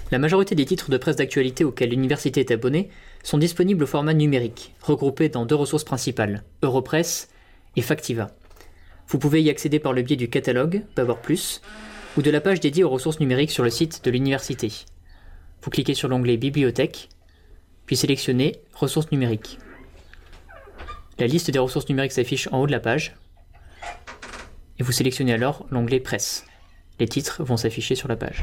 La majorité des titres de presse d'actualité auxquels l'université est abonnée sont disponibles au format numérique, regroupés dans deux ressources principales, Europresse et Factiva. Vous pouvez y accéder par le biais du catalogue, Power+, ou de la page dédiée aux ressources numériques sur le site de l'université. Vous cliquez sur l'onglet Bibliothèque, puis sélectionnez Ressources numériques. La liste des ressources numériques s'affiche en haut de la page, et vous sélectionnez alors l'onglet Presse. Les titres vont s'afficher sur la page.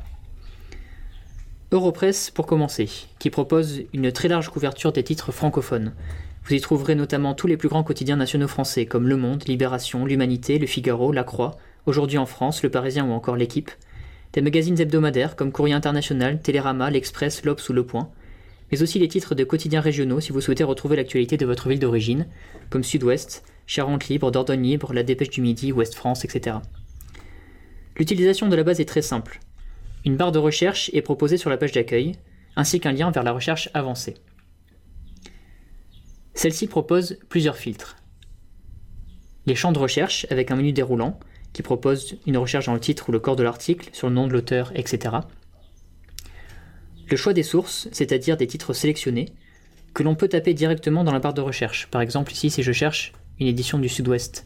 Europresse pour commencer, qui propose une très large couverture des titres francophones. Vous y trouverez notamment tous les plus grands quotidiens nationaux français comme Le Monde, Libération, L'Humanité, Le Figaro, La Croix, Aujourd'hui en France, Le Parisien ou encore L'Équipe, des magazines hebdomadaires comme Courrier International, Télérama, L'Express, l'Obs ou Le Point, mais aussi les titres de quotidiens régionaux si vous souhaitez retrouver l'actualité de votre ville d'origine, comme Sud-Ouest, Charente Libre, Dordogne Libre, La Dépêche du Midi, Ouest France, etc. L'utilisation de la base est très simple. Une barre de recherche est proposée sur la page d'accueil, ainsi qu'un lien vers la recherche avancée. Celle-ci propose plusieurs filtres. Les champs de recherche avec un menu déroulant qui propose une recherche dans le titre ou le corps de l'article, sur le nom de l'auteur, etc. Le choix des sources, c'est-à-dire des titres sélectionnés, que l'on peut taper directement dans la barre de recherche. Par exemple ici si je cherche une édition du Sud-Ouest.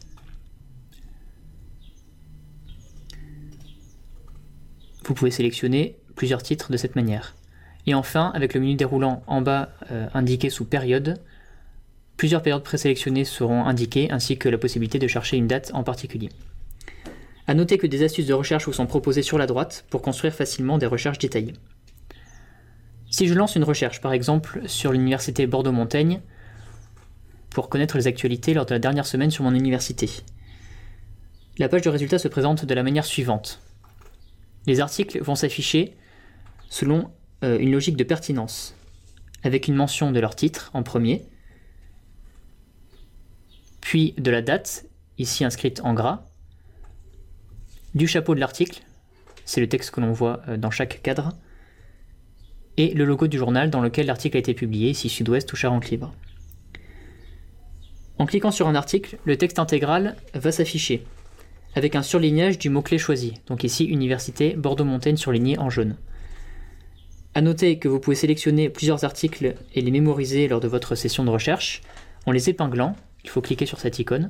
Vous pouvez sélectionner plusieurs titres de cette manière. Et enfin, avec le menu déroulant en bas indiqué sous période, plusieurs périodes présélectionnées seront indiquées ainsi que la possibilité de chercher une date en particulier. A noter que des astuces de recherche vous sont proposées sur la droite pour construire facilement des recherches détaillées. Si je lance une recherche, par exemple sur l'université Bordeaux-Montaigne, pour connaître les actualités lors de la dernière semaine sur mon université, la page de résultats se présente de la manière suivante. Les articles vont s'afficher selon une logique de pertinence, avec une mention de leur titre en premier, puis de la date, ici inscrite en gras, du chapeau de l'article, c'est le texte que l'on voit dans chaque cadre, et le logo du journal dans lequel l'article a été publié, ici Sud-Ouest ou Charente Libre. En cliquant sur un article, le texte intégral va s'afficher, avec un surlignage du mot-clé choisi, donc ici Université Bordeaux-Montaigne surligné en jaune. A noter que vous pouvez sélectionner plusieurs articles et les mémoriser lors de votre session de recherche en les épinglant, il faut cliquer sur cette icône.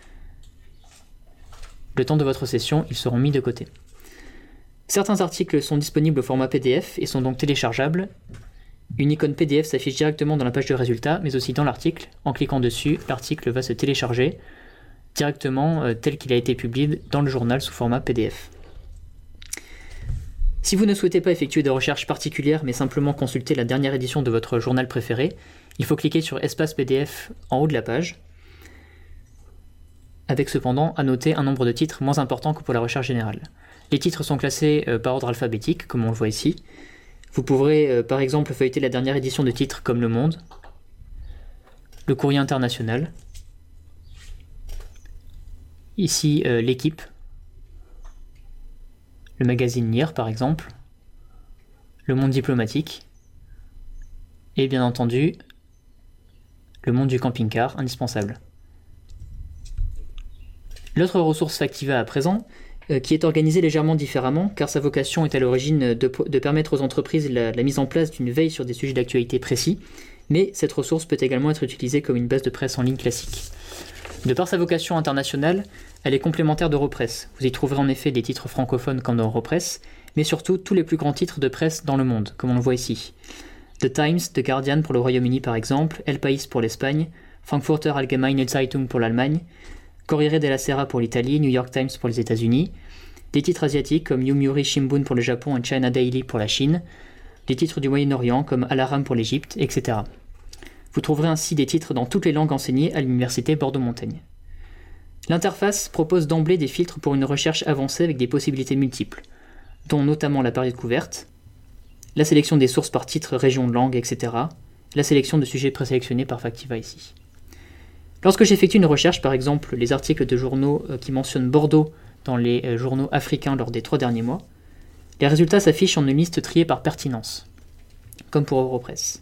Le temps de votre session, ils seront mis de côté. Certains articles sont disponibles au format PDF et sont donc téléchargeables. Une icône PDF s'affiche directement dans la page de résultats, mais aussi dans l'article. En cliquant dessus, l'article va se télécharger directement tel qu'il a été publié dans le journal sous format PDF. Si vous ne souhaitez pas effectuer de recherche particulière mais simplement consulter la dernière édition de votre journal préféré, il faut cliquer sur Espace PDF en haut de la page, avec cependant à noter un nombre de titres moins important que pour la recherche générale. Les titres sont classés par ordre alphabétique, comme on le voit ici. Vous pourrez par exemple feuilleter la dernière édition de titres comme Le Monde, Le Courrier International, ici L'Équipe, le magazine Lire par exemple, Le Monde diplomatique, et bien entendu, Le Monde du camping-car, indispensable. L'autre ressource Factiva à présent, qui est organisée légèrement différemment, car sa vocation est à l'origine de permettre aux entreprises la mise en place d'une veille sur des sujets d'actualité précis, mais cette ressource peut également être utilisée comme une base de presse en ligne classique. De par sa vocation internationale, elle est complémentaire d'Europresse. Vous y trouverez en effet des titres francophones comme dans Europresse, mais surtout tous les plus grands titres de presse dans le monde, comme on le voit ici. The Times, The Guardian pour le Royaume-Uni par exemple, El País pour l'Espagne, Frankfurter Allgemeine Zeitung pour l'Allemagne, Corriere della Sera pour l'Italie, New York Times pour les États-Unis, des titres asiatiques comme Yomiuri Shimbun pour le Japon et China Daily pour la Chine, des titres du Moyen-Orient comme Al-Aram pour l'Égypte, etc. Vous trouverez ainsi des titres dans toutes les langues enseignées à l'université Bordeaux-Montaigne. L'interface propose d'emblée des filtres pour une recherche avancée avec des possibilités multiples, dont notamment la période couverte, la sélection des sources par titre, région, langue, etc., la sélection de sujets présélectionnés par Factiva ici. Lorsque j'effectue une recherche, par exemple les articles de journaux qui mentionnent Bordeaux dans les journaux africains lors des 3 derniers mois, les résultats s'affichent en une liste triée par pertinence, comme pour Europresse.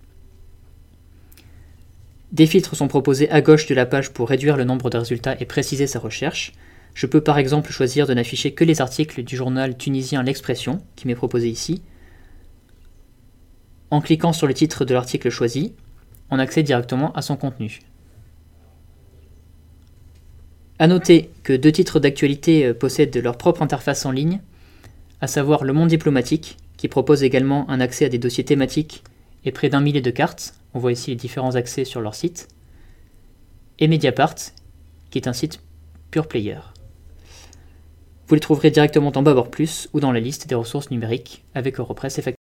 Des filtres sont proposés à gauche de la page pour réduire le nombre de résultats et préciser sa recherche. Je peux par exemple choisir de n'afficher que les articles du journal tunisien L'Expression, qui m'est proposé ici, En cliquant sur le titre de l'article choisi, on accède directement à son contenu. A noter que 2 titres d'actualité possèdent leur propre interface en ligne, à savoir Le Monde diplomatique, qui propose également un accès à des dossiers thématiques et près d'1 millier de cartes, on voit ici les différents accès sur leur site, et Mediapart, qui est un site pure player. Vous les trouverez directement en bas Word+, ou dans la liste des ressources numériques avec Europress et